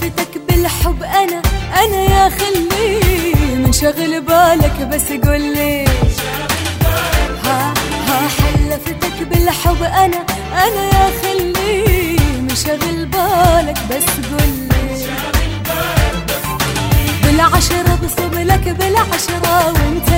حلفتك بالحب انا يا خلي من شغل بالك بس قولي. ها حلفتك بالحب انا يا خلي من شغل بالك بس قولي. بالعشرة بصب لك بالعشرة وانت